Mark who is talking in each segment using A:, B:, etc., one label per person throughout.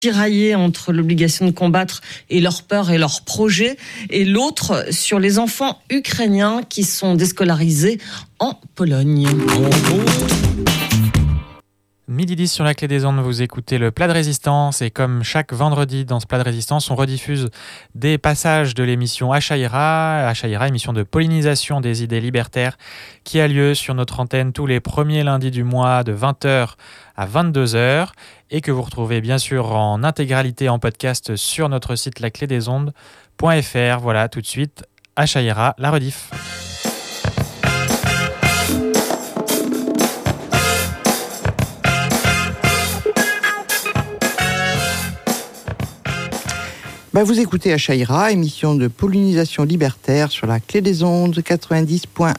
A: tiraillés entre l'obligation de combattre et leur peur et leurs projets, et l'autre sur les enfants ukrainiens qui sont déscolarisés en Pologne.
B: Midi 10 sur la clé des ondes, vous écoutez le Plat de Résistance, et comme chaque vendredi dans ce Plat de Résistance, on rediffuse des passages de l'émission Achaïra, émission de pollinisation des idées libertaires qui a lieu sur notre antenne tous les premiers lundis du mois de 20h à 22h et que vous retrouvez bien sûr en intégralité en podcast sur notre site laclédesondes.fr. Voilà, tout de suite, Achaïra, la rediff.
C: Vous écoutez Achaïra, émission de pollinisation libertaire sur la clé des ondes 90.1.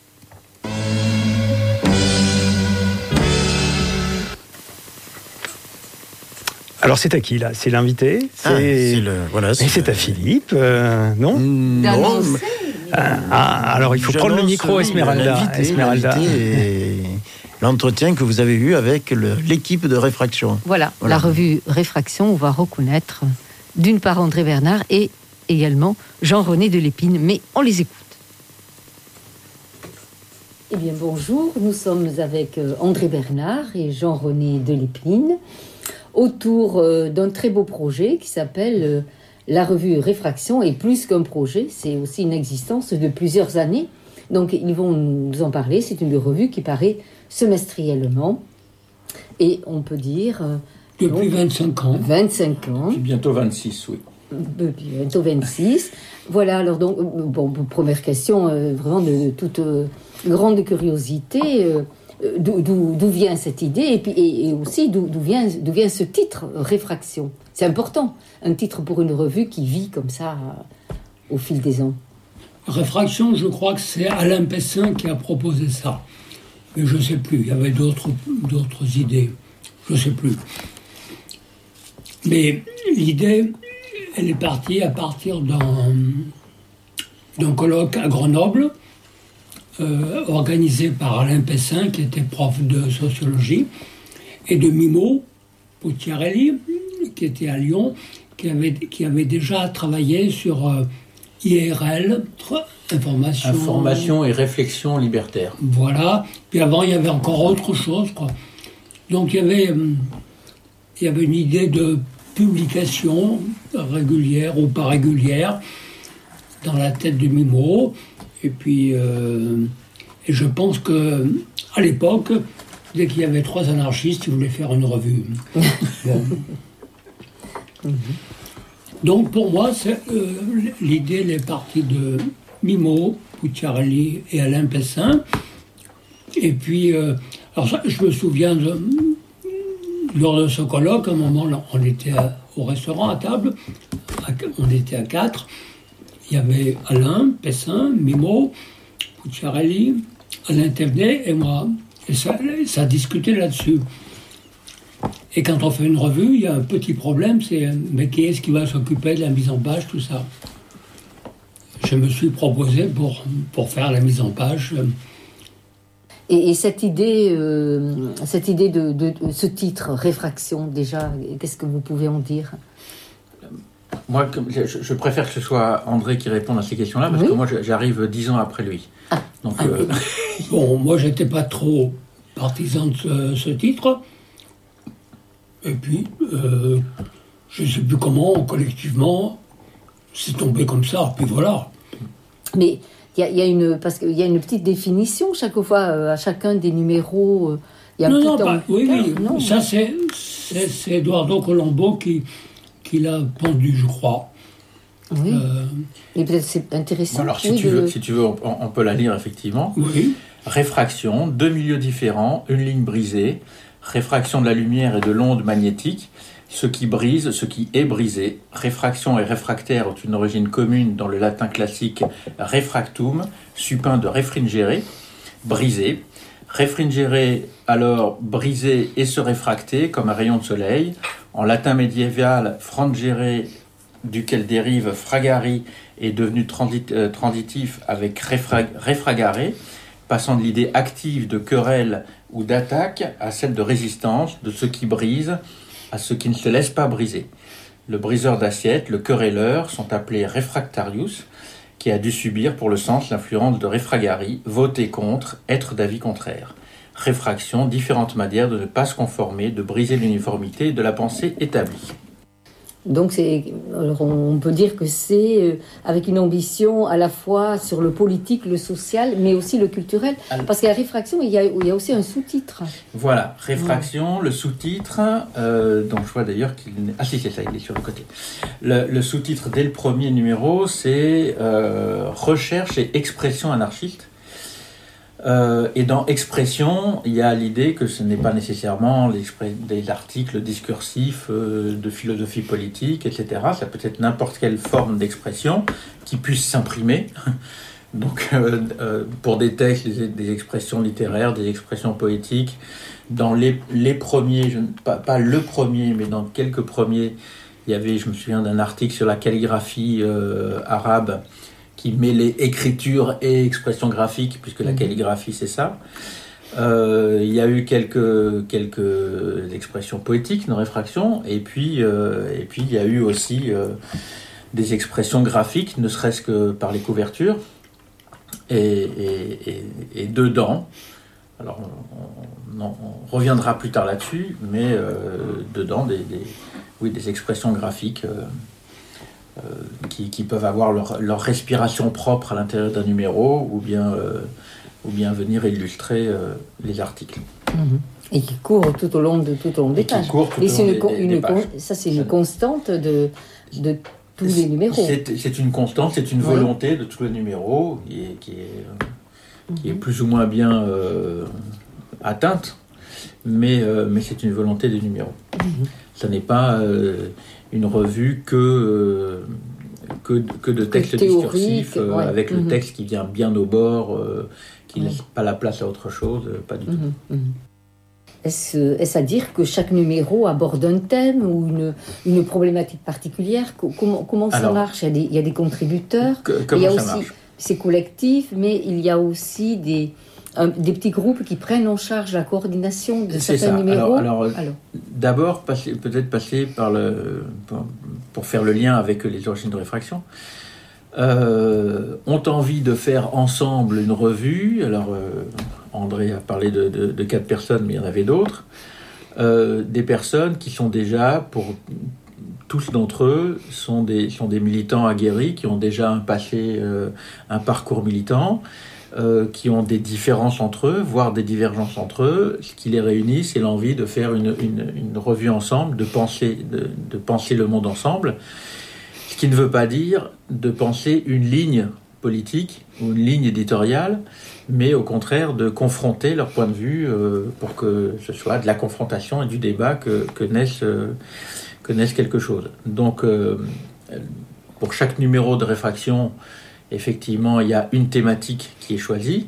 D: Alors c'est à qui là ? C'est l'invité ? C'est à Philippe, non ?
C: Non.
D: Alors il faut prendre le micro, Esmeralda.
E: Et l'entretien que vous avez eu avec l'équipe de Réfraction.
F: Voilà, la revue Réfraction, on va reconnaître d'une part André Bernard et également Jean-René Delépine, mais on les écoute. Eh bien bonjour, nous sommes avec André Bernard et Jean-René Delépine autour d'un très beau projet qui s'appelle la revue Réfraction, et plus qu'un projet, c'est aussi une existence de plusieurs années. Donc ils vont nous en parler, c'est une revue qui paraît semestriellement et on peut dire...
G: Depuis 25 ans.
F: 25 ans.
H: Puis bientôt 26, oui.
F: Bientôt 26. Voilà, alors donc, première question, vraiment de toute grande curiosité, d'où vient cette idée, et aussi d'où vient ce titre, Réfraction. C'est important, un titre pour une revue qui vit comme ça au fil des ans.
G: Réfraction, je crois que c'est Alain Pessin qui a proposé ça. Mais je ne sais plus, il y avait d'autres idées, je ne sais plus. Mais l'idée, elle est partie à partir d'un colloque à Grenoble, organisé par Alain Pessin, qui était prof de sociologie, et de Mimo Pucciarelli, qui était à Lyon, qui avait déjà travaillé sur IRL,
H: information et réflexion libertaire.
G: Voilà. Puis avant, il y avait encore autre chose, quoi. Donc il y avait une idée de publication régulière ou pas régulière dans la tête de Mimo. Et puis, et je pense que à l'époque, dès qu'il y avait 3 anarchistes, ils voulaient faire une revue. Bon. Donc pour moi, l'idée elle est partie de Mimo, Pucciarelli et Alain Pessin. Et puis, alors ça, je me souviens lors de ce colloque, à un moment, on était au restaurant à table, on était à 4. Il y avait Alain Pessin, Mimo, Pucciarelli, Alain Thévenet et moi. Et ça discutait là-dessus. Et quand on fait une revue, il y a un petit problème, c'est mais qui est-ce qui va s'occuper de la mise en page, tout ça. Je me suis proposé pour faire la mise en page.
F: Et cette idée de ce titre, Réfraction, déjà, qu'est-ce que vous pouvez en dire ?
H: Moi, je préfère que ce soit André qui réponde à ces questions-là, parce que moi, j'arrive 10 ans après lui. Donc,
G: Bon, moi, j'étais pas trop partisan de ce titre. Et puis, je ne sais plus comment, collectivement, c'est tombé comme ça, puis voilà.
F: Mais parce qu'il y a une petite définition chaque fois, à chacun des numéros. Il y a
G: non. Ça, c'est Eduardo Colombo qui l'a pendu, je crois.
F: Oui. Et peut-être c'est intéressant.
H: Alors, si tu veux, on peut la lire, effectivement.
G: Oui.
H: Réfraction, 2 milieux différents, une ligne brisée. Réfraction de la lumière et de l'onde magnétique. Ce qui brise, ce qui est brisé. Réfraction et réfractaire ont une origine commune dans le latin classique refractum, supin de refringere, briser. Refringere, alors briser et se réfracter, comme un rayon de soleil. En latin médiéval, frangere, duquel dérive fragari, est devenu transitif avec refragare, passant de l'idée active de querelle ou d'attaque à celle de résistance, de ce qui brise, à ce qui ne se laisse pas briser. Le briseur d'assiette, le querelleur sont appelés refractarius, qui a dû subir pour le sens l'influence de refragari, voter contre, être d'avis contraire. Réfraction, différentes manières de ne pas se conformer, de briser l'uniformité de la pensée établie.
F: Donc alors on peut dire que c'est avec une ambition à la fois sur le politique, le social, mais aussi le culturel. Parce qu'à la réfraction, il y a aussi un sous-titre.
H: Voilà, réfraction, le sous-titre, dont je vois d'ailleurs qu'il... Ah si, c'est ça, il est sur le côté. Le sous-titre dès le premier numéro, c'est recherche et expression anarchiste. Et dans expression, il y a l'idée que ce n'est pas nécessairement des articles discursifs de philosophie politique, etc. Ça peut être n'importe quelle forme d'expression qui puisse s'imprimer. Donc, pour des textes, des expressions littéraires, des expressions poétiques, dans les premiers, pas le premier, mais dans quelques premiers, il y avait, je me souviens d'un article sur la calligraphie arabe, qui mêlait écriture et expression graphique, puisque la calligraphie, c'est ça. Il y a eu quelques expressions poétiques dans Réfraction, et puis il y a eu aussi des expressions graphiques, ne serait-ce que par les couvertures. Et dedans, alors on reviendra plus tard là-dessus, mais dedans, des expressions graphiques qui peuvent avoir leur respiration propre à l'intérieur d'un numéro, ou bien venir illustrer les articles.
F: Et qui courent tout au long des pages. Et ça, c'est une constante de tous les numéros.
H: C'est une constante, c'est une volonté de tous les numéros qui est plus ou moins bien atteinte, mais c'est une volonté des numéros. Ça n'est pas une revue que de textes discursifs, avec le texte qui vient bien au bord, qui ne laisse pas la place à autre chose, pas du tout.
F: Est-ce à dire que chaque numéro aborde un thème ou une problématique particulière? Comment ça marche? Il y a des contributeurs, c'est collectif, mais il y a aussi des petits groupes qui prennent en charge la coordination de certains numéros.
H: Alors, d'abord, peut-être passer pour faire le lien avec les origines de Réfraction. Ont envie de faire ensemble une revue. Alors, André a parlé de 4 personnes, mais il y en avait d'autres. Des personnes qui sont déjà, pour tous d'entre eux, sont des militants aguerris, qui ont déjà un parcours militant, qui ont des différences entre eux, voire des divergences entre eux. Ce qui les réunit, c'est l'envie de faire une revue ensemble, de penser le monde ensemble. Ce qui ne veut pas dire de penser une ligne politique ou une ligne éditoriale, mais au contraire de confronter leur point de vue pour que ce soit de la confrontation et du débat que naisse quelque chose. Donc, pour chaque numéro de Réfraction, effectivement, il y a une thématique qui est choisie,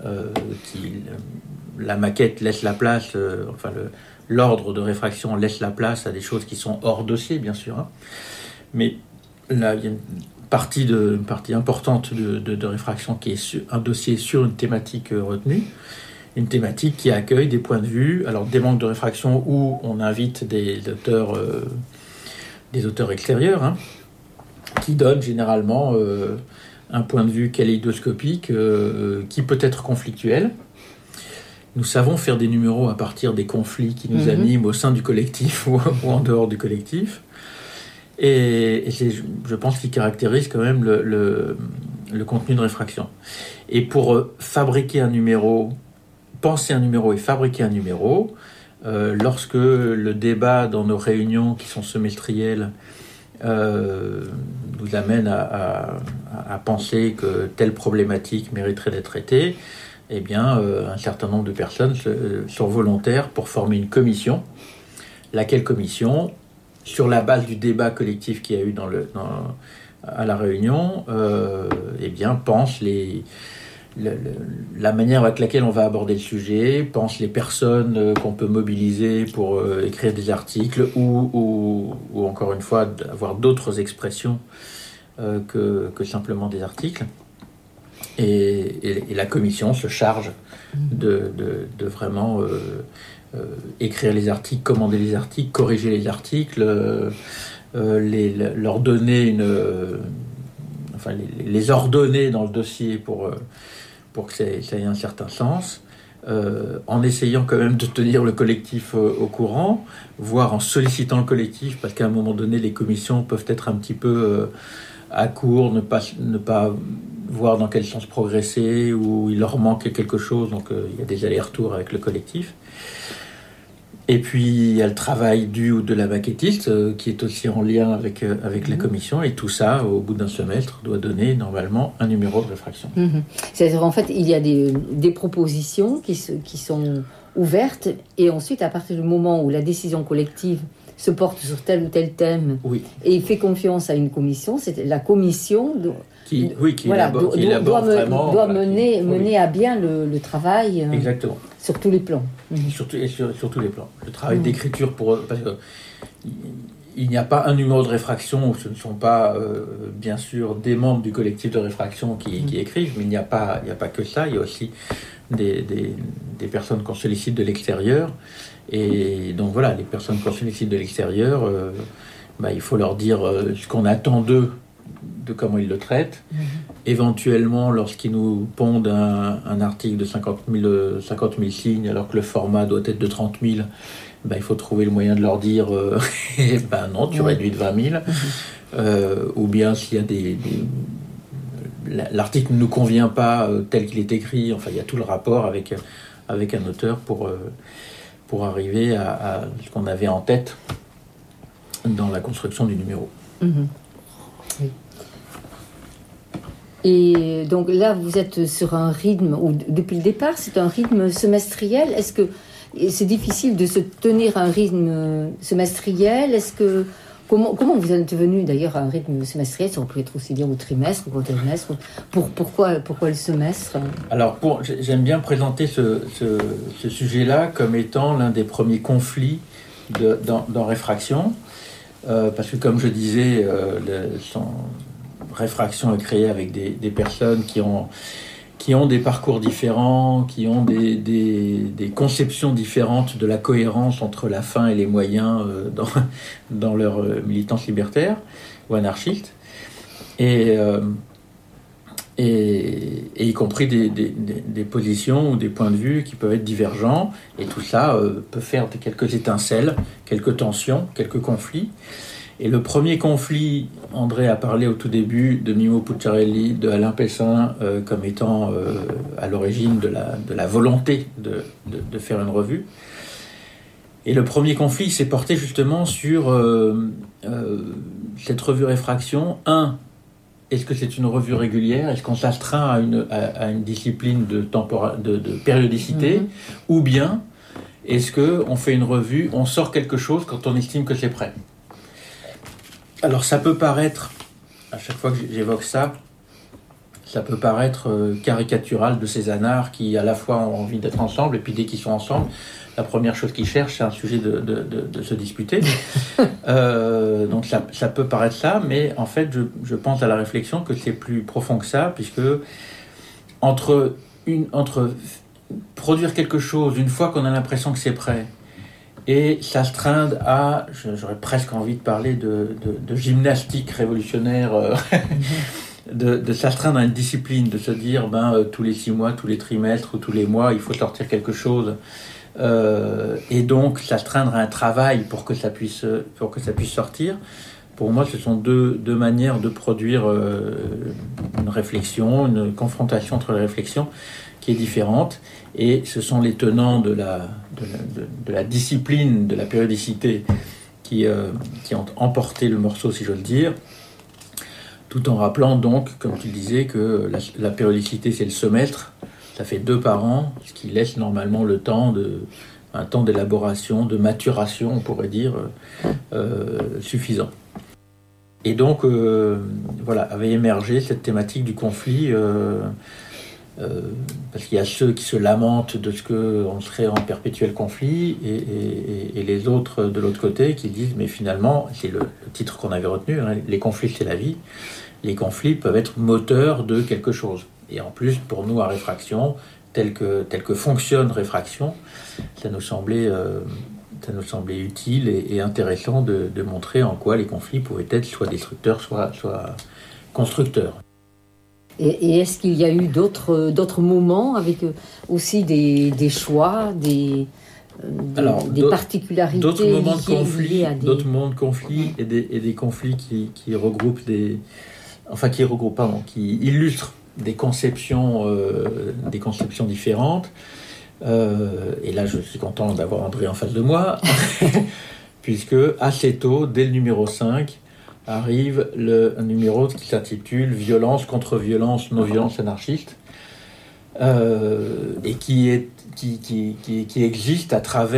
H: la maquette laisse la place, l'ordre de Réfraction laisse la place à des choses qui sont hors dossier, bien sûr. Hein. Mais là, il y a une partie importante de Réfraction qui est un dossier sur une thématique retenue, une thématique qui accueille des points de vue, alors des manques de Réfraction où on invite des auteurs extérieurs, hein, qui donnent généralement un point de vue kaléidoscopique qui peut être conflictuel. Nous savons faire des numéros à partir des conflits qui nous animent au sein du collectif ou en dehors du collectif. Et c'est, je pense, qui caractérise quand même le contenu de Réfraction. Et pour fabriquer un numéro, penser un numéro et fabriquer un numéro, lorsque le débat dans nos réunions qui sont semestrielles nous amène à penser que telle problématique mériterait d'être traitée, eh bien, un certain nombre de personnes sont volontaires pour former une commission, laquelle commission, sur la base du débat collectif qu'il y a eu à la réunion, eh bien, pense la manière avec laquelle on va aborder le sujet, pense les personnes qu'on peut mobiliser pour écrire des articles ou encore une fois avoir d'autres expressions que simplement des articles. Et la commission se charge de vraiment écrire les articles, commander les articles, corriger les articles, leur donner les ordonner dans le dossier pour que ça ait un certain sens, en essayant quand même de tenir le collectif au courant, voire en sollicitant le collectif, parce qu'à un moment donné, les commissions peuvent être un petit peu à court, ne pas voir dans quel sens progresser, ou il leur manque quelque chose, donc il y a des allers-retours avec le collectif. Et puis il y a le travail du ou de la maquettiste qui est aussi en lien avec la commission, et tout ça, au bout d'un semestre, doit donner normalement un numéro de réfraction.
F: C'est-à-dire en fait, il y a des propositions qui sont ouvertes, et ensuite, à partir du moment où la décision collective se porte sur tel ou tel thème, et fait confiance à une commission, c'est la commission
H: qui doit mener à bien le travail.
F: Exactement. Sur tous les plans.
H: Sur tous les plans. Le travail d'écriture, parce que il n'y a pas un numéro de réfraction où ce ne sont pas, bien sûr, des membres du collectif de réfraction qui écrivent, mais il n'y a pas que ça. Il y a aussi des personnes qu'on sollicite de l'extérieur. Et donc voilà, les personnes qu'on sollicite de l'extérieur, il faut leur dire ce qu'on attend d'eux, de comment ils le traitent. Éventuellement, lorsqu'ils nous pondent un article de 50 000 signes, alors que le format doit être de 30 000, il faut trouver le moyen de leur dire non, tu réduis de 20 000. Ou bien s'il y a l'article ne nous convient pas tel qu'il est écrit, enfin il y a tout le rapport avec un auteur pour arriver à ce qu'on avait en tête dans la construction du numéro.
F: Oui. Et donc là, vous êtes sur un rythme, ou depuis le départ, c'est un rythme semestriel. Est-ce que c'est difficile de se tenir un rythme semestriel ? Comment vous êtes venu d'ailleurs à un rythme semestriel ? Ça peut être aussi bien au trimestre ou au trimestre. Pourquoi le semestre ?
H: Alors, j'aime bien présenter ce sujet-là comme étant l'un des premiers conflits dans Réfraction, parce que comme je disais, Réfraction est créée avec des personnes qui ont des parcours différents, qui ont des conceptions différentes de la cohérence entre la fin et les moyens dans leur militance libertaire ou anarchiste, et y compris des positions ou des points de vue qui peuvent être divergents, et tout ça peut faire quelques étincelles, quelques tensions, quelques conflits. Et le premier conflit, André a parlé au tout début de Mimmo Pucciarelli, de Alain Pessin, comme étant à l'origine de la volonté de faire une revue. Et le premier conflit s'est porté justement sur cette revue Réfraction. Est-ce que c'est une revue régulière ? Est-ce qu'on s'astreint à une discipline de périodicité ? Ou bien, est-ce qu'on fait une revue, on sort quelque chose quand on estime que c'est prêt ? Alors ça peut paraître, à chaque fois que j'évoque ça peut paraître caricatural de ces anards qui à la fois ont envie d'être ensemble, et puis dès qu'ils sont ensemble, la première chose qu'ils cherchent, c'est un sujet de se disputer. Donc ça peut paraître ça, mais en fait je pense à la réflexion que c'est plus profond que ça, puisque entre produire quelque chose une fois qu'on a l'impression que c'est prêt, et s'astreindre à, j'aurais presque envie de parler de gymnastique révolutionnaire, de s'astreindre à une discipline, de se dire tous les 6 mois, tous les trimestres ou tous les mois, il faut sortir quelque chose, et donc s'astreindre à un travail pour que ça puisse sortir. Pour moi, ce sont deux manières de produire une réflexion, une confrontation entre les réflexions qui est différente, et ce sont les tenants de la discipline, de la périodicité qui ont emporté le morceau, si j'ose dire, tout en rappelant donc, comme tu le disais, que la périodicité c'est le semestre, ça fait 2 par an, ce qui laisse normalement un temps d'élaboration, de maturation, on pourrait dire, suffisant. Et donc, avait émergé cette thématique du conflit, parce qu'il y a ceux qui se lamentent de ce qu'on serait en perpétuel conflit, et les autres de l'autre côté qui disent mais finalement, c'est le titre qu'on avait retenu, les conflits c'est la vie, les conflits peuvent être moteurs de quelque chose. Et en plus, pour nous, à Réfraction, tel que fonctionne Réfraction, ça nous semblait utile et intéressant de montrer en quoi les conflits pouvaient être soit destructeurs, soit constructeurs.
F: Et est-ce qu'il y a eu d'autres moments avec aussi des choix, des particularités
H: d'autres moments de conflits et des conflits qui illustrent des conceptions différentes. Et là, je suis content d'avoir André en face de moi, puisque assez tôt, dès le numéro 5, arrive un numéro qui s'intitule « Violence contre violence, non-violence anarchiste », et qui existe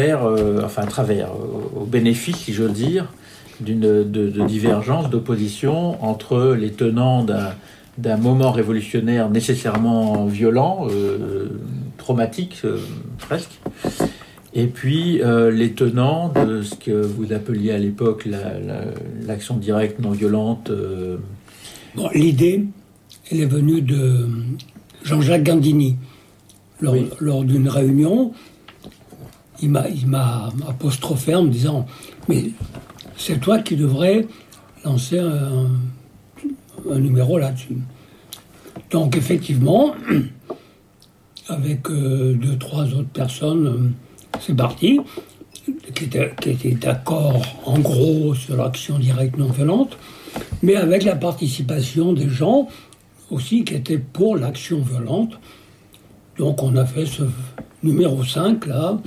H: au bénéfice, si j'ose dire, de divergence, d'opposition entre les tenants d'un moment révolutionnaire nécessairement violent, traumatique presque, et puis les tenants de ce que vous appeliez à l'époque l'action directe non violente.
G: L'idée, elle est venue de Jean-Jacques Gandini. Lors d'une réunion, il m'a apostrophé en me disant « Mais c'est toi qui devrais lancer un numéro là-dessus. » Donc effectivement, avec 2-3 autres personnes, c'est parti, qui étaient d'accord en gros sur l'action directe non violente, mais avec la participation des gens aussi qui étaient pour l'action violente. Donc on a fait ce numéro 5 là,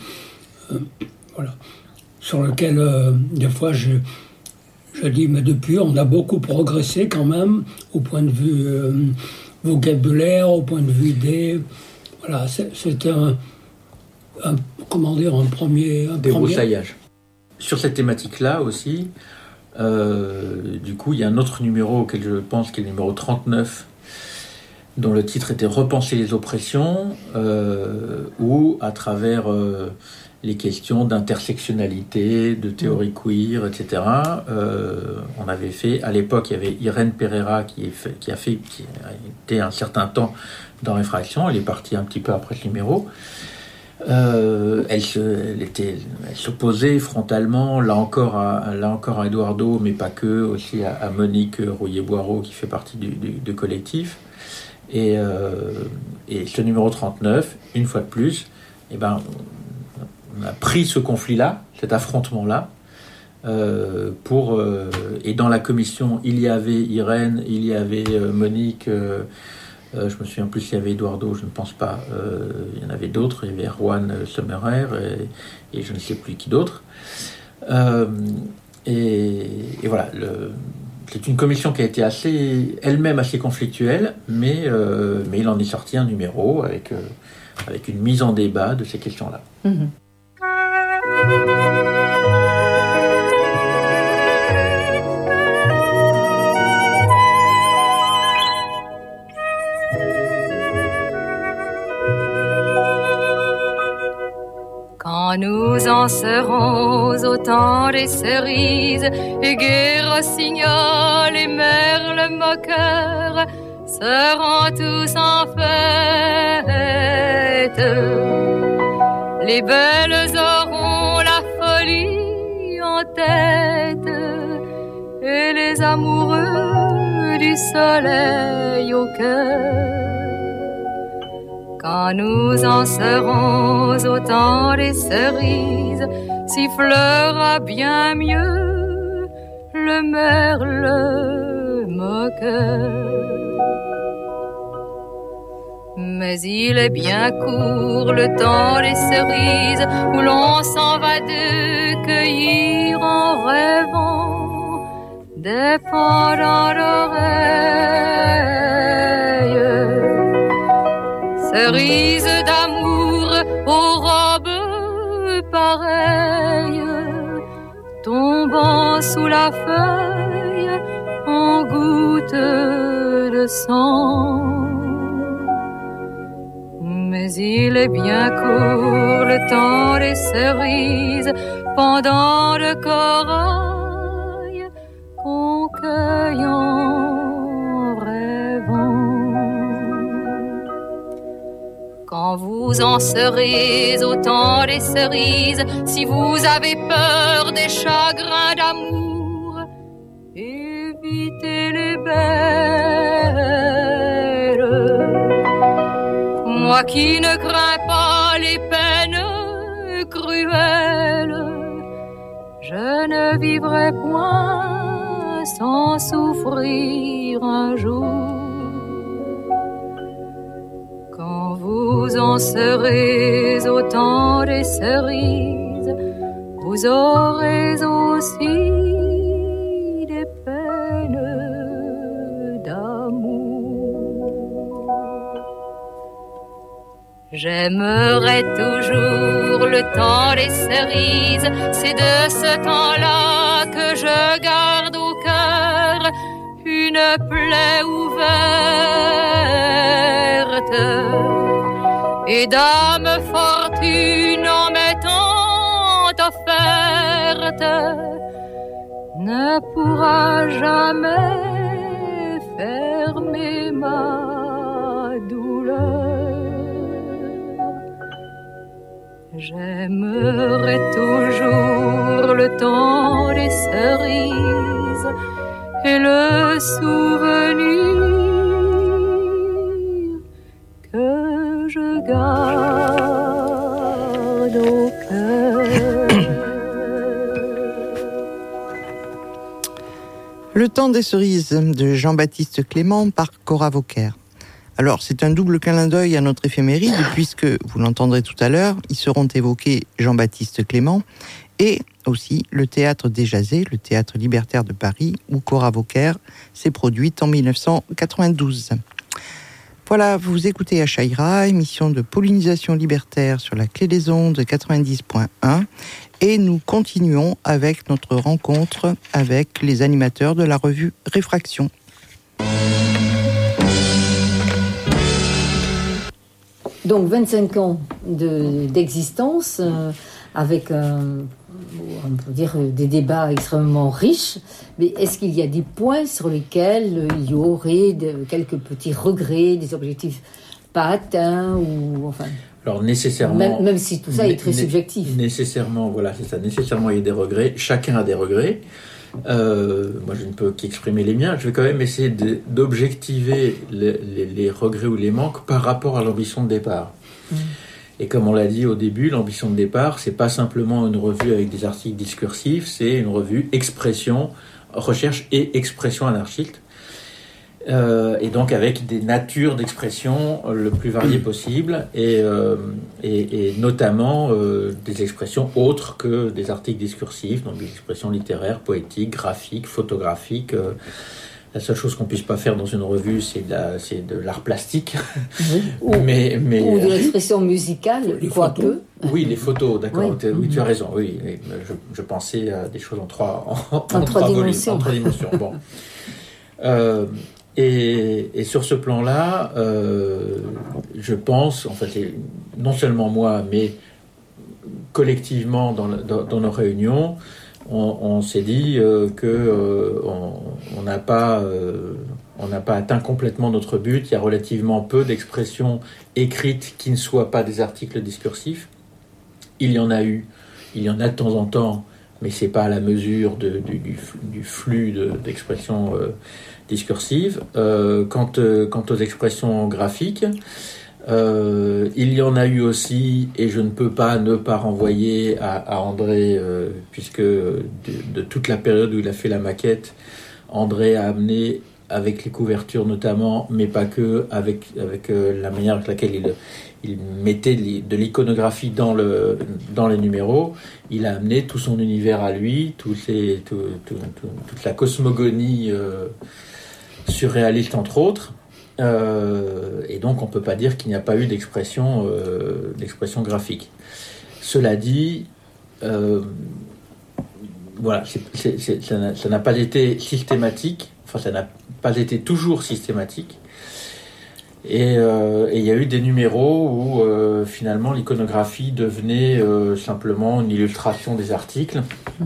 G: sur lequel des fois je dis, mais depuis on a beaucoup progressé quand même au point de vue vocabulaire, au point de vue idée. Voilà, c'était un premier
H: débroussaillage. Sur cette thématique-là aussi, du coup, il y a un autre numéro auquel je pense, qui est le numéro 39, dont le titre était « Repenser les oppressions », où, à travers les questions d'intersectionnalité, de théorie queer, etc., on avait fait, à l'époque, il y avait Irène Pereira qui a été un certain temps dans Réfraction, elle est partie un petit peu après ce numéro. Elle s'opposait frontalement, là encore à Eduardo, mais pas que, aussi à Monique Rouillet-Boireau, qui fait partie du collectif. Et ce numéro 39, une fois de plus, on a pris ce conflit-là, cet affrontement-là, et dans la commission, il y avait Irène, il y avait Monique, je me souviens plus s'il y avait Eduardo, je ne pense pas, il y en avait d'autres, il y avait Erwan Sommerer et je ne sais plus qui d'autre. Et voilà, c'est une commission qui a été elle-même assez conflictuelle, mais il en est sorti un numéro avec une mise en débat de ces questions-là. Mmh.
I: Quand nous en serons au temps des cerises, Hugues Rossignol et Merle Moqueur seront tous en fête. Les belles auront la folie en tête et les amoureux du soleil au cœur. Quand nous en serons au temps des cerises, sifflera bien mieux le merle moqueur. Mais il est bien court le temps des cerises où l'on s'en va de cueillir en rêvant des pendants d'oreilles. Cerises d'amour aux robes pareilles, tombant sous la feuille en gouttes de sang. Mais il est bien court le temps des cerises, pendant de corail qu'on cueille en rêvant. vous en serez au temps des cerises. Si vous avez peur des chagrins d'amour, évitez les belles. Moi qui ne crains pas les peines cruelles, je ne vivrai point sans souffrir un jour. Quand vous en serez au temps des cerises, vous aurez aussi des peines d'amour. J'aimerai toujours le temps des cerises, c'est de ce temps-là que je garde au cœur une plaie ouverte. Et dame fortune en m'étant offerte ne pourra jamais fermer ma douleur. J'aimerai toujours le temps des cerises et le souvenir que je garde au cœur.
C: Le temps des cerises de Jean-Baptiste Clément par Cora Vauquer. Alors, c'est un double clin d'œil à notre éphéméride, puisque, vous l'entendrez tout à l'heure, ils seront évoqués Jean-Baptiste Clément et aussi le Théâtre des Jazés, le Théâtre libertaire de Paris, où Cora Vauquer s'est produite en 1992. Voilà, vous écoutez Achaïra, émission de pollinisation libertaire sur la Clé des Ondes 90.1, et nous continuons avec notre rencontre avec les animateurs de la revue Réfraction.
F: Donc 25 ans d'existence, avec on peut dire des débats extrêmement riches, mais est-ce qu'il y a des points sur lesquels il y aurait quelques petits regrets, des objectifs pas atteints ou enfin.
H: Alors nécessairement,
F: même si tout ça est très subjectif.
H: Nécessairement, voilà, c'est ça. Nécessairement, il y a des regrets. Chacun a des regrets. Moi, je ne peux qu'exprimer les miens. Je vais quand même essayer d'objectiver les regrets ou les manques par rapport à l'ambition de départ. Et comme on l'a dit au début, l'ambition de départ, c'est pas simplement une revue avec des articles discursifs, c'est une revue expression, recherche et expression anarchiste. Et donc avec des natures d'expression le plus variées possible et notamment des expressions autres que des articles discursifs, donc des expressions littéraires, poétiques, graphiques, photographiques. La seule chose qu'on puisse pas faire dans une revue, c'est de l'art plastique.
F: Oui. Ou de l'expression musicale, quoique.
H: Oui, les photos, d'accord. Oui, oui, tu as raison. Oui, je pensais à des choses en trois dimensions. Bon. Et sur ce plan-là, je pense, en fait, non seulement moi, mais collectivement dans nos réunions, on s'est dit que on n'a pas atteint complètement notre but. Il y a relativement peu d'expressions écrites qui ne soient pas des articles discursifs. Il y en a de temps en temps, mais c'est pas à la mesure du flux d'expressions discursives. Quant aux expressions graphiques, il y en a eu aussi, et je ne peux pas ne pas renvoyer à André, puisque de toute la période où il a fait la maquette, André a amené, avec les couvertures notamment, mais pas que, avec la manière avec laquelle il mettait de l'iconographie dans les numéros, il a amené tout son univers à lui, toute la cosmogonie surréaliste entre autres. Et donc on ne peut pas dire qu'il n'y a pas eu d'expression graphique. Cela dit, voilà, ça n'a pas été systématique, enfin ça n'a pas été toujours systématique. Et il y a eu des numéros où finalement l'iconographie devenait simplement une illustration des articles.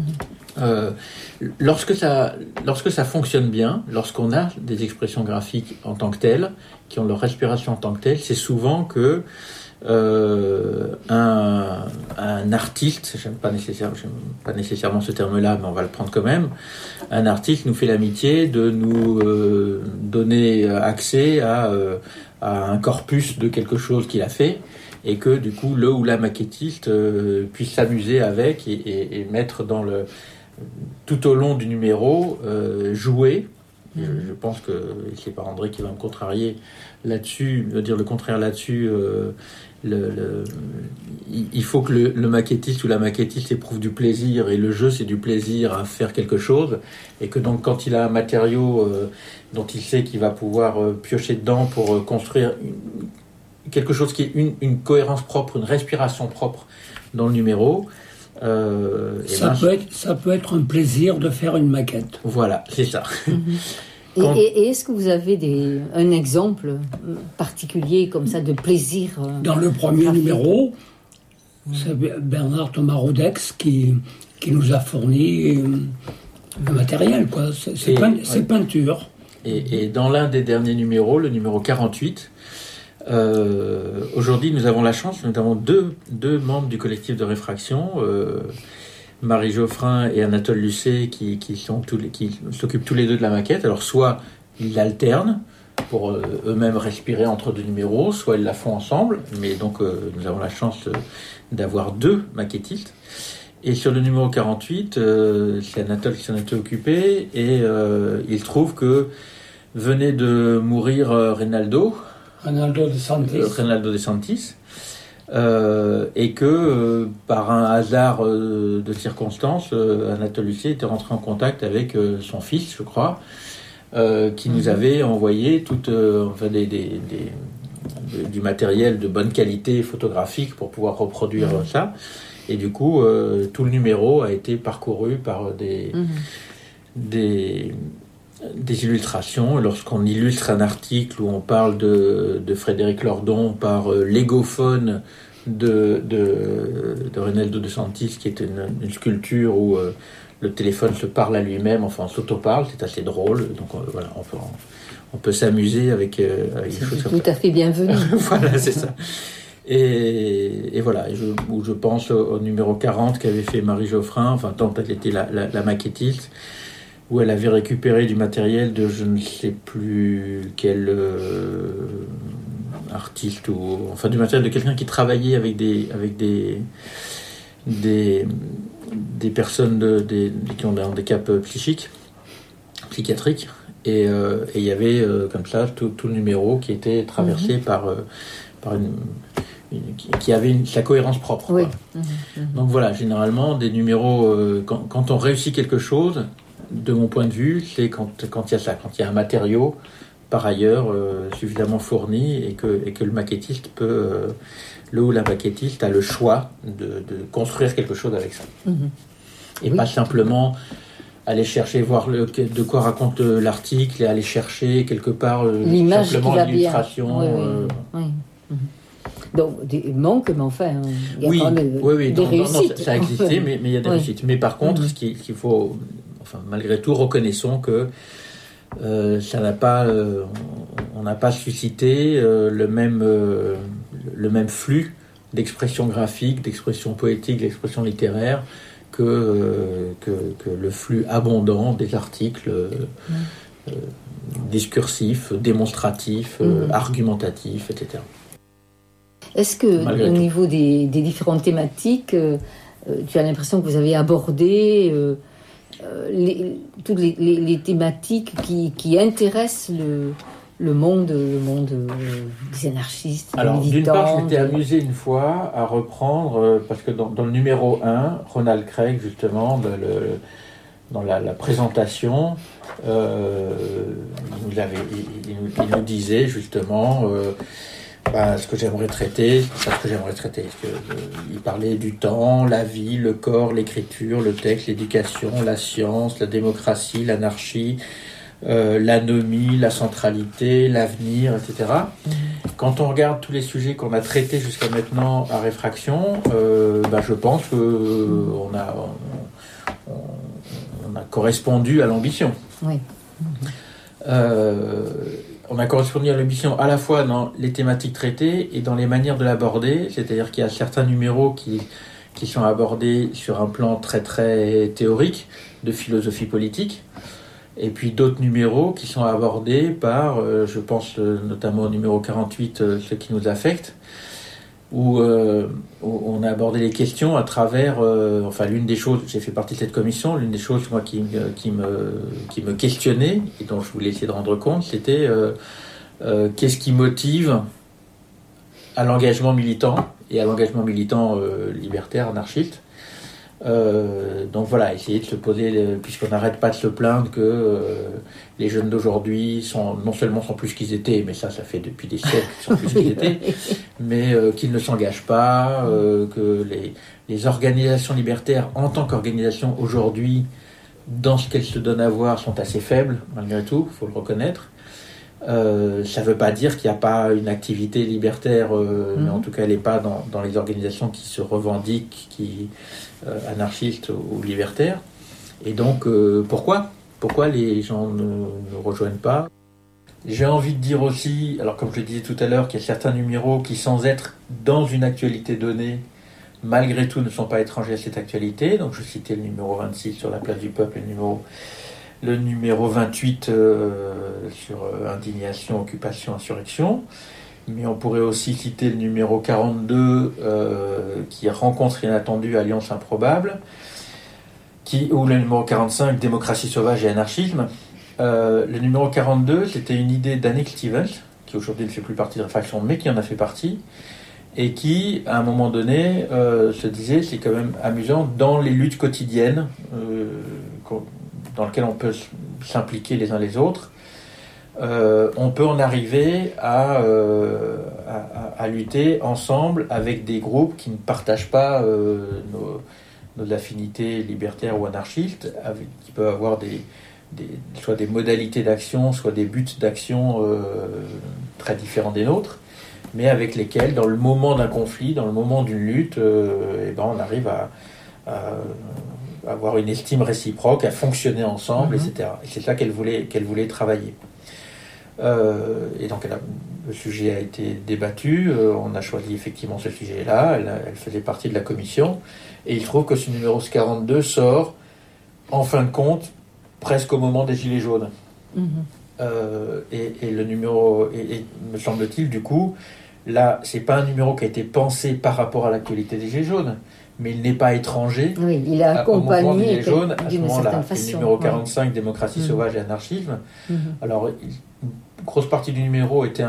H: Lorsque ça fonctionne bien, lorsqu'on a des expressions graphiques en tant que telles, qui ont leur respiration en tant que telles, c'est souvent que un artiste, j'aime pas nécessairement ce terme-là, mais on va le prendre quand même, un artiste nous fait l'amitié de nous donner accès à un corpus de quelque chose qu'il a fait, et que du coup le ou la maquettiste puisse s'amuser avec et mettre tout au long du numéro, jouer. Je pense que c'est pas André qui va me contrarier là-dessus, me dire le contraire là-dessus. Il faut que le maquettiste ou la maquettiste éprouve du plaisir, et le jeu c'est du plaisir à faire quelque chose, et que donc quand il a un matériau dont il sait qu'il va pouvoir piocher dedans pour construire quelque chose qui est une cohérence propre, une respiration propre dans le numéro.
G: Ça peut être un plaisir de faire une maquette.
H: Voilà, c'est ça.
F: Et est-ce que vous avez un exemple particulier comme ça de plaisir
G: Dans le premier numéro, c'est Bernard Thomas Rodex qui nous a fourni le matériel, quoi. C'est peinture.
H: Et dans l'un des derniers numéros, le numéro 48, aujourd'hui nous avons la chance, nous avons deux membres du collectif de réfraction, Marie Geoffrin et Anatole Lucet, qui s'occupent tous les deux de la maquette. Alors soit ils l'alternent pour eux-mêmes respirer entre deux numéros, soit ils la font ensemble, mais donc nous avons la chance d'avoir deux maquettistes. Et sur le numéro 48, c'est Anatole qui s'en était occupé, et il trouve que venait de mourir Reynaldo de Santis, et que par un hasard de circonstances, Anatole Lucet était rentré en contact avec son fils, je crois, qui nous avait envoyé du matériel de bonne qualité photographique pour pouvoir reproduire ça. Et du coup, tout le numéro a été parcouru par des illustrations. Lorsqu'on illustre un article où on parle de Frédéric Lordon par l'égophone de Reynaldo de Santis, qui est une sculpture où le téléphone se parle à lui-même, enfin on s'auto-parle, c'est assez drôle. Donc voilà, on peut s'amuser avec des choses comme ça.
F: Tout à fait bienvenu.
H: Voilà, c'est ça. Et voilà, je pense au numéro 40 qu'avait fait Marie Geoffrin, enfin tant elle était la maquettiste, où elle avait récupéré du matériel de je ne sais plus quel artiste, enfin du matériel de quelqu'un qui travaillait avec des personnes qui ont des handicaps psychiatriques, et il y avait comme ça tout le numéro qui était traversé par qui avait sa cohérence propre.
F: Oui.
H: Donc voilà, généralement des numéros, quand on réussit quelque chose, de mon point de vue, c'est quand il y a ça, quand il y a un matériau par ailleurs suffisamment fourni, et que le maquettiste le ou la maquettiste a le choix de construire quelque chose avec ça. Et pas simplement aller chercher, voir de quoi raconte l'article, et aller chercher quelque part
F: l'image
H: simplement l'illustration.
F: Oui. Donc, des manques, mais enfin, il y a quand même des réussites.
H: Ça a existé, mais il y a des réussites. Mais par contre, ce qu'il faut, enfin, malgré tout, reconnaissons que ça n'a pas, on n'a pas suscité le même flux d'expression graphique, d'expression poétique, d'expression littéraire que le flux abondant des articles discursifs, démonstratifs, argumentatifs, etc.
F: Est-ce que, au niveau des différentes thématiques, tu as l'impression que vous avez abordé toutes les thématiques qui intéressent le monde des anarchistes, des
H: Alors,
F: militants?
H: d'une part, je m'étais amusé une fois à reprendre, parce que dans le numéro 1, Ronald Craig, justement, dans la présentation, il nous disait justement ce que j'aimerais traiter. Il parlait du temps, la vie, le corps, l'écriture, le texte, l'éducation, la science, la démocratie, l'anarchie, l'anomie, la centralité, l'avenir, etc. Quand on regarde tous les sujets qu'on a traités jusqu'à maintenant à Réfraction, je pense qu'on a correspondu à l'ambition.
F: Oui.
H: on a correspondu à l'ambition à la fois dans les thématiques traitées et dans les manières de l'aborder, c'est-à-dire qu'il y a certains numéros qui sont abordés sur un plan très très théorique de philosophie politique, et puis d'autres numéros qui sont abordés par, je pense notamment au numéro 48, ce qui nous affecte, où on a abordé les questions à travers, l'une des choses, j'ai fait partie de cette commission, l'une des choses moi qui me questionnait et dont je voulais essayer de rendre compte, c'était qu'est-ce qui motive à l'engagement militant et à l'engagement militant libertaire, anarchiste. Donc voilà, essayer de se poser, puisqu'on n'arrête pas de se plaindre que les jeunes d'aujourd'hui non seulement sont plus qu'ils étaient, mais ça fait depuis des siècles qu'ils sont plus qu'ils étaient, mais qu'ils ne s'engagent pas, que les organisations libertaires en tant qu'organisations aujourd'hui, dans ce qu'elles se donnent à voir, sont assez faibles, malgré tout, il faut le reconnaître. Ça ne veut pas dire qu'il n'y a pas une activité libertaire, mais en tout cas elle n'est pas dans les organisations qui se revendiquent, anarchistes ou libertaires. Et donc pourquoi les gens ne rejoignent pas? J'ai envie de dire aussi, alors comme je le disais tout à l'heure, qu'il y a certains numéros qui, sans être dans une actualité donnée, malgré tout ne sont pas étrangers à cette actualité. Donc je citais le numéro 26 sur la place du peuple, le numéro 28 sur indignation, occupation, insurrection. Mais on pourrait aussi citer le numéro 42 qui est rencontre inattendue, alliance improbable, ou le numéro 45, démocratie sauvage et anarchisme. Le numéro 42, c'était une idée d'Annick Stevens, qui aujourd'hui ne fait plus partie de Réfraction, mais qui en a fait partie, et qui, à un moment donné, se disait, c'est quand même amusant, dans les luttes quotidiennes, dans lesquelles on peut s'impliquer les uns les autres, on peut en arriver à lutter ensemble avec des groupes qui ne partagent pas nos affinités libertaires ou anarchistes, qui peuvent avoir soit des modalités d'action, soit des buts d'action très différents des nôtres, mais avec lesquels, dans le moment d'un conflit, dans le moment d'une lutte, on arrive à avoir une estime réciproque, à fonctionner ensemble, etc. Et c'est ça qu'elle voulait travailler. Et donc le sujet a été débattu, on a choisi effectivement ce sujet-là, elle faisait partie de la commission, et il trouve que ce numéro 42 sort, en fin de compte, presque au moment des Gilets jaunes. Et le numéro, et me semble-t-il, du coup, là, c'est pas un numéro qui a été pensé par rapport à l'actualité des Gilets jaunes, mais il n'est pas étranger.
F: Oui, il a accompagné
H: au moment des Gilets jaunes, à ce moment-là.
F: Façon,
H: le numéro 45, démocratie sauvage et anarchisme. Alors, une grosse partie du numéro était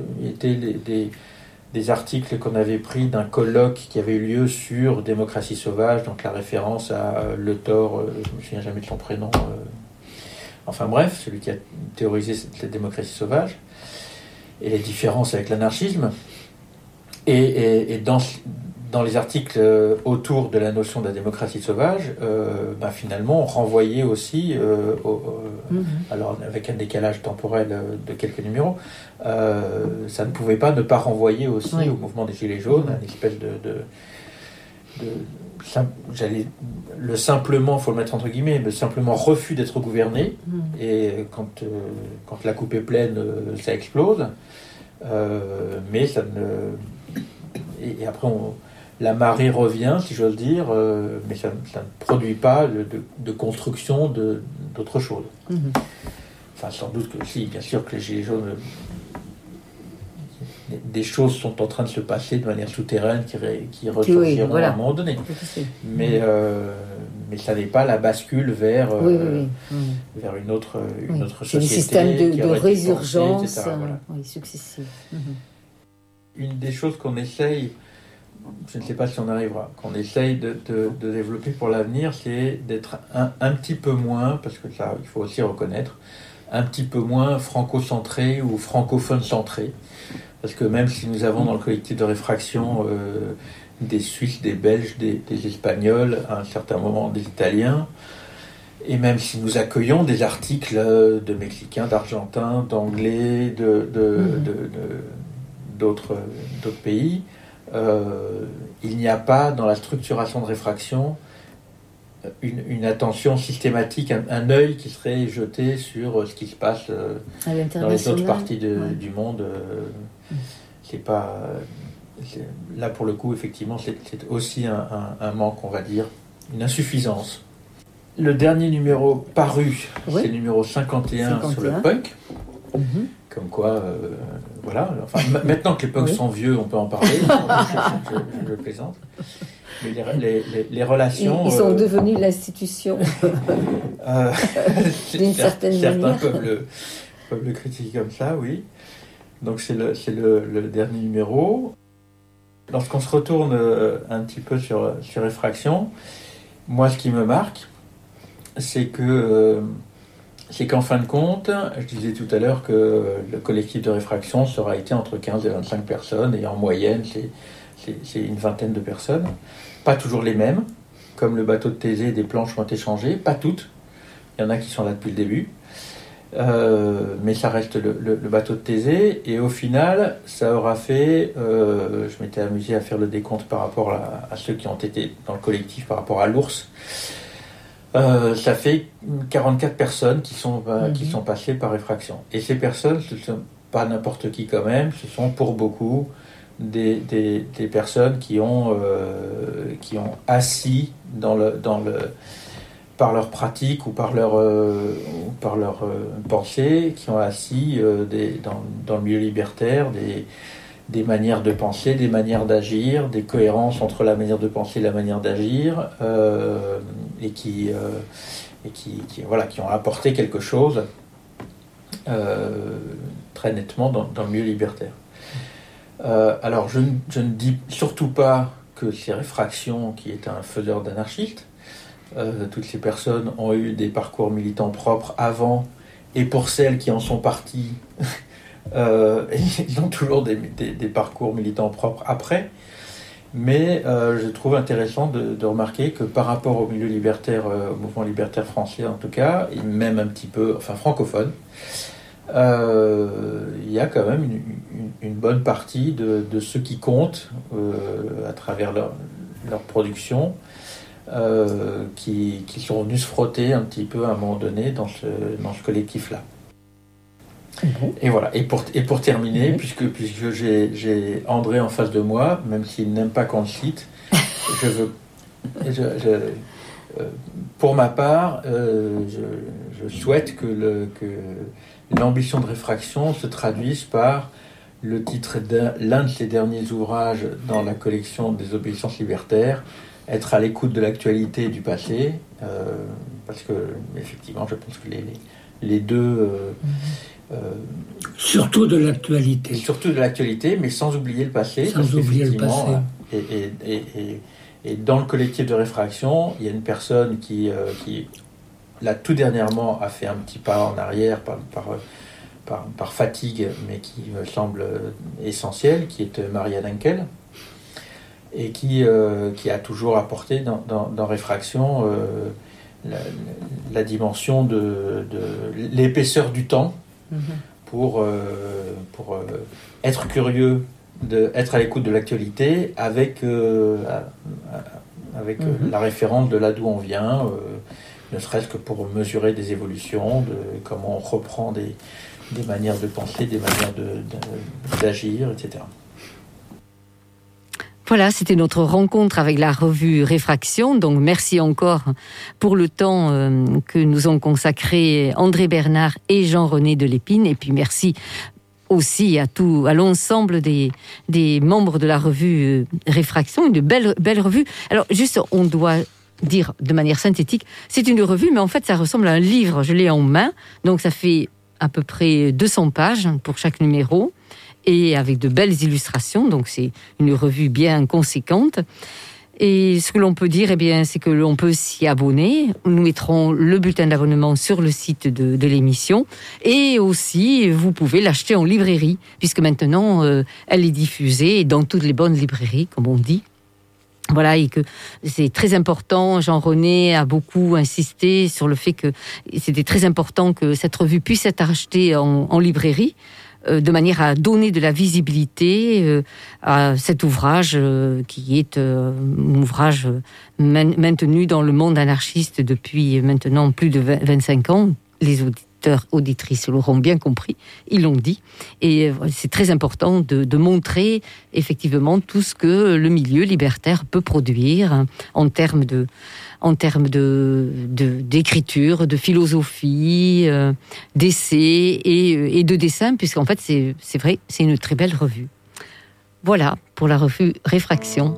H: des articles qu'on avait pris d'un colloque qui avait eu lieu sur démocratie sauvage, donc la référence à Le Thor, je me souviens jamais de son prénom, enfin bref, celui qui a théorisé cette démocratie sauvage, et les différences avec l'anarchisme. Et dans les articles autour de la notion de la démocratie sauvage, finalement, on renvoyait aussi, alors avec un décalage temporel de quelques numéros, ça ne pouvait pas ne pas renvoyer aussi au mouvement des Gilets jaunes, une espèce le simplement, il faut le mettre entre guillemets, mais simplement refus d'être gouverné, et quand la coupe est pleine, ça explose, mais ça ne... Et après, la marée revient, si j'ose dire, mais ça ne produit pas de construction d'autre chose. Enfin, sans doute que si, bien sûr que les Gilets jaunes, des choses sont en train de se passer de manière souterraine qui ressurgiront à un moment donné. Mais ça n'est pas la bascule vers une autre société.
F: C'est un système de résurgence successive.
H: Une des choses qu'on essaye, je ne sais pas si on arrivera, qu'on essaye de développer pour l'avenir, c'est d'être un petit peu moins, parce que ça, il faut aussi reconnaître, un petit peu moins franco-centré ou francophone-centré. Parce que même si nous avons dans le collectif de réfraction des Suisses, des Belges, des Espagnols, à un certain moment des Italiens, et même si nous accueillons des articles de Mexicains, d'Argentins, d'Anglais, d'autres pays, il n'y a pas dans la structuration de réfraction une attention systématique, un œil qui serait jeté sur ce qui se passe dans les autres parties du monde. C'est pas... là, pour le coup, effectivement, c'est aussi un manque, on va dire, une insuffisance. Le dernier numéro paru, c'est le numéro 51 sur le punk. Comme quoi, voilà. Enfin, maintenant que les punks sont vieux, on peut en parler. je plaisante. Mais les relations...
F: Ils sont devenus l'institution. D'une certaine manière.
H: Certains peuvent le critiquer comme ça, oui. Donc c'est le dernier numéro. Lorsqu'on se retourne un petit peu sur Réfraction, moi, ce qui me marque, c'est qu'en fin de compte, je disais tout à l'heure que le collectif de Réfraction sera été entre 15 et 25 personnes, et en moyenne, c'est une vingtaine de personnes. Pas toujours les mêmes, comme le bateau de Thésée, des planches ont été changées, pas toutes. Il y en a qui sont là depuis le début. Mais ça reste le bateau de Thésée, et au final, ça aura fait... je m'étais amusé à faire le décompte par rapport à ceux qui ont été dans le collectif, par rapport à l'ours. Ça fait 44 personnes qui sont passées par Réfraction. Et ces personnes, ce ne sont pas n'importe qui quand même, ce sont pour beaucoup des personnes qui ont assis par leur pratique ou par leur pensée, qui ont assis dans le milieu libertaire des manières de penser, des manières d'agir, des cohérences entre la manière de penser et la manière d'agir, et qui ont apporté quelque chose très nettement dans le milieu libertaire. Alors je ne dis surtout pas que c'est Réfraction qui est un faiseur d'anarchistes. Toutes ces personnes ont eu des parcours militants propres avant, et pour celles qui en sont parties, ils ont toujours des parcours militants propres après. Mais je trouve intéressant de remarquer que par rapport au milieu libertaire, au mouvement libertaire français en tout cas, et même un petit peu, enfin francophone, il y a quand même une bonne partie de ceux qui comptent à travers leur production, qui sont venus se frotter un petit peu à un moment donné dans ce collectif-là. Et voilà. Et pour terminer, puisque j'ai André en face de moi, même s'il n'aime pas qu'on le cite, pour ma part, je souhaite que l'ambition de Réfraction se traduise par le titre l'un de ses derniers ouvrages dans la collection des obéissances libertaires, être à l'écoute de l'actualité et du passé, parce que effectivement, je pense que les deux...
G: surtout de l'actualité.
H: Surtout de l'actualité, mais sans oublier le passé.
G: Sans oublier le passé.
H: Et dans le collectif de Réfraction, il y a une personne qui là, tout dernièrement, a fait un petit pas en arrière par fatigue, mais qui me semble essentiel, qui est Marianne Henkel, et qui a toujours apporté dans Réfraction la dimension de l'épaisseur du temps, pour être curieux, être à l'écoute de l'actualité avec la référence de là d'où on vient, ne serait-ce que pour mesurer des évolutions, de comment on reprend des manières de penser, des manières d'agir, etc.
F: Voilà, c'était notre rencontre avec la revue Réfraction. Donc, merci encore pour le temps que nous ont consacré André Bernard et Jean-René Delépine. Et puis, merci aussi à l'ensemble des membres de la revue Réfraction. Une belle revue. Alors, juste, on doit dire de manière synthétique, c'est une revue, mais en fait, ça ressemble à un livre. Je l'ai en main. Donc, ça fait à peu près 200 pages pour chaque numéro, et avec de belles illustrations, donc c'est une revue bien conséquente. Et ce que l'on peut dire, c'est que l'on peut s'y abonner. Nous mettrons le bulletin d'abonnement sur le site de l'émission, et aussi vous pouvez l'acheter en librairie, puisque maintenant elle est diffusée dans toutes les bonnes librairies, comme on dit. Voilà, et que c'est très important. Jean-René a beaucoup insisté sur le fait que c'était très important que cette revue puisse être achetée en librairie. de manière à donner de la visibilité à cet ouvrage qui est un ouvrage maintenu dans le monde anarchiste depuis maintenant plus de 25 ans. Les auditeurs, auditrices l'auront bien compris, ils l'ont dit. Et c'est très important de montrer effectivement tout ce que le milieu libertaire peut produire en termes d'écriture, de philosophie, d'essais et de dessin, puisqu'en fait, c'est vrai, c'est une très belle revue. Voilà pour la revue Réfraction.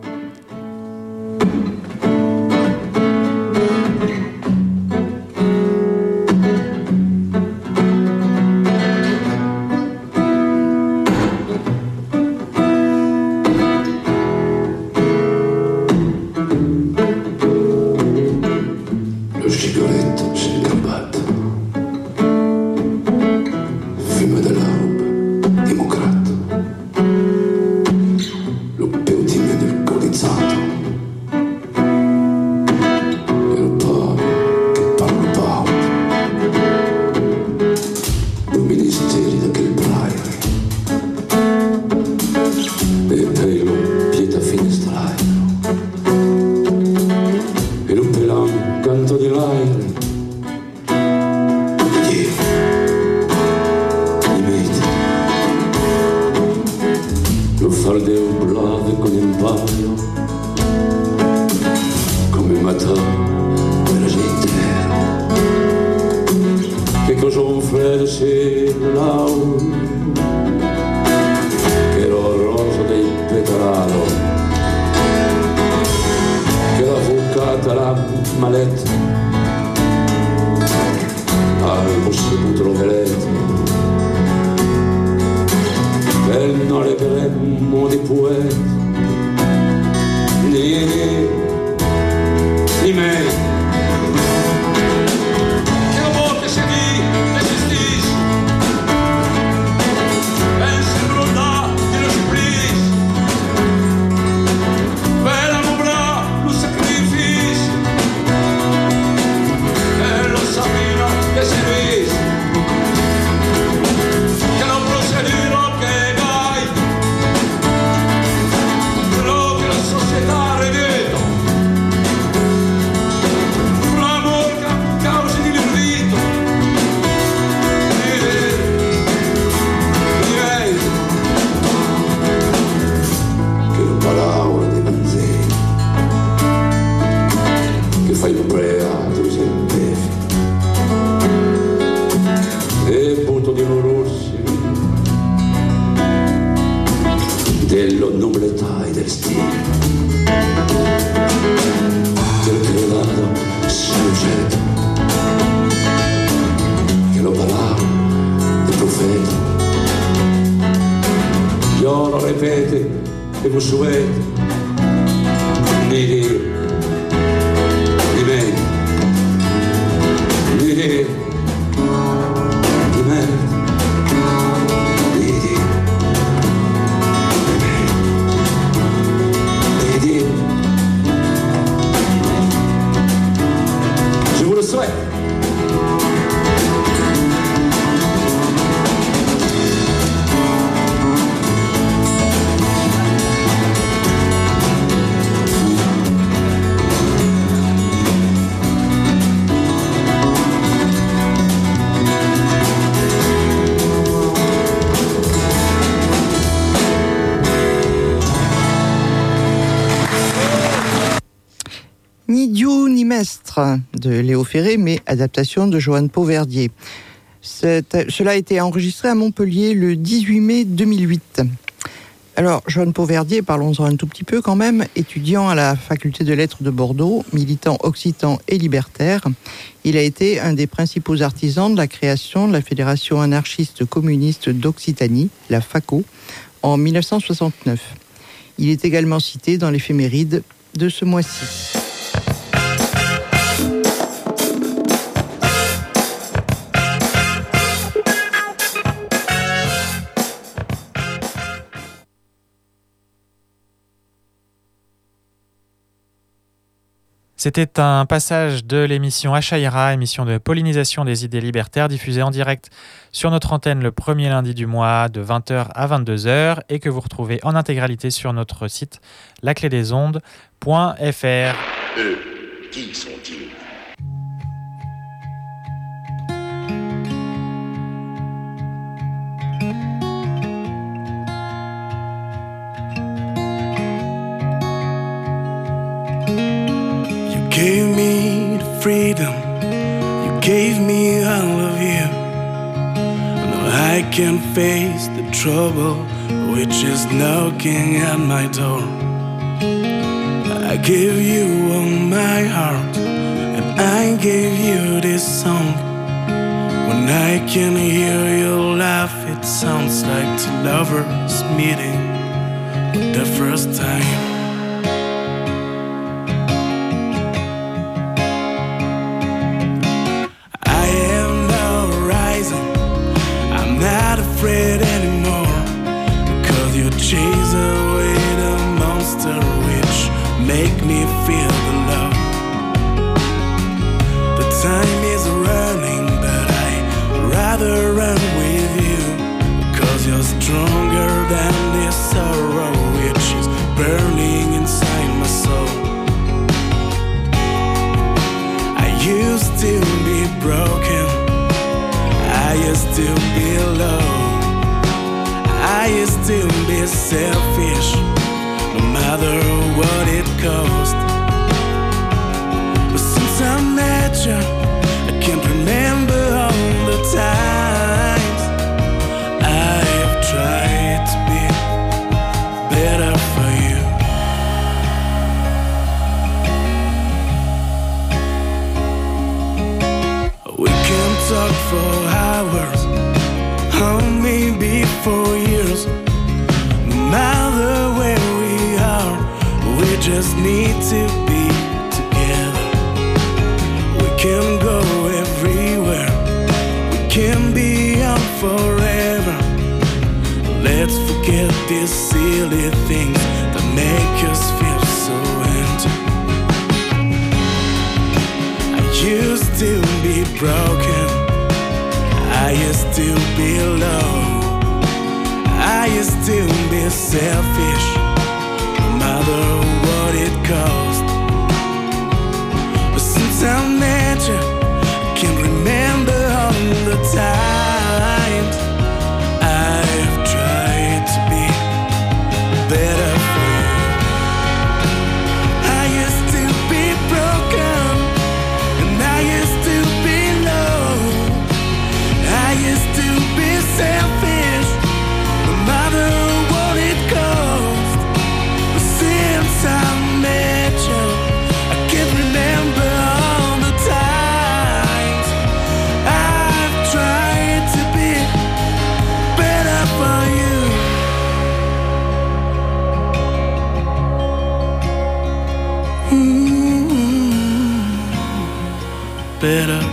C: De Léo Ferré, mais adaptation de Johann Pau-Verdier. Cela a été enregistré à Montpellier le 18 mai 2008. Alors, Johann Pau-Verdier, parlons-en un tout petit peu quand même, étudiant à la faculté de lettres de Bordeaux, militant occitan et libertaire, il a été un des principaux artisans de la création de la Fédération anarchiste communiste d'Occitanie, la FACO, en 1969. Il est également cité dans l'éphéméride de ce mois-ci.
B: C'était un passage de l'émission Achaïra, émission de pollinisation des idées libertaires, diffusée en direct sur notre antenne le premier lundi du mois de 20h à 22h et que vous retrouvez en intégralité sur notre site laclédesondes.fr.
J: Qui sont-ils ?
K: You gave me the freedom, you gave me all of you. Now I can face the trouble which is knocking at my door. I gave you all my heart, and I gave you this song. When I can hear your laugh, it sounds like two lovers meeting for the first time. I am the horizon, I'm not afraid anymore, because you chase away the monster which make me feel the love. The time is running, but I'd rather run with you, because you're stronger than this sorrow which is burning inside my soul. I used to be broken, I used to be low, I used to be selfish, no matter what it cost. But since I met you, I can't remember all the times I've tried to be better for you. We can talk for hours, or maybe for years. No matter where we are, we just need to be together. We can go everywhere, we can be young forever. Let's forget these silly things that make us feel so empty. I used to be broken, I used to be low, I used to be selfish, no matter what it cost. But since I met you, I can't remember all the times I've tried to be better for you. I used to be broken, and I used to be low, I used to be selfish, no matter what it cost. But since I met you, I can't remember all the times I've tried to be better for you. Better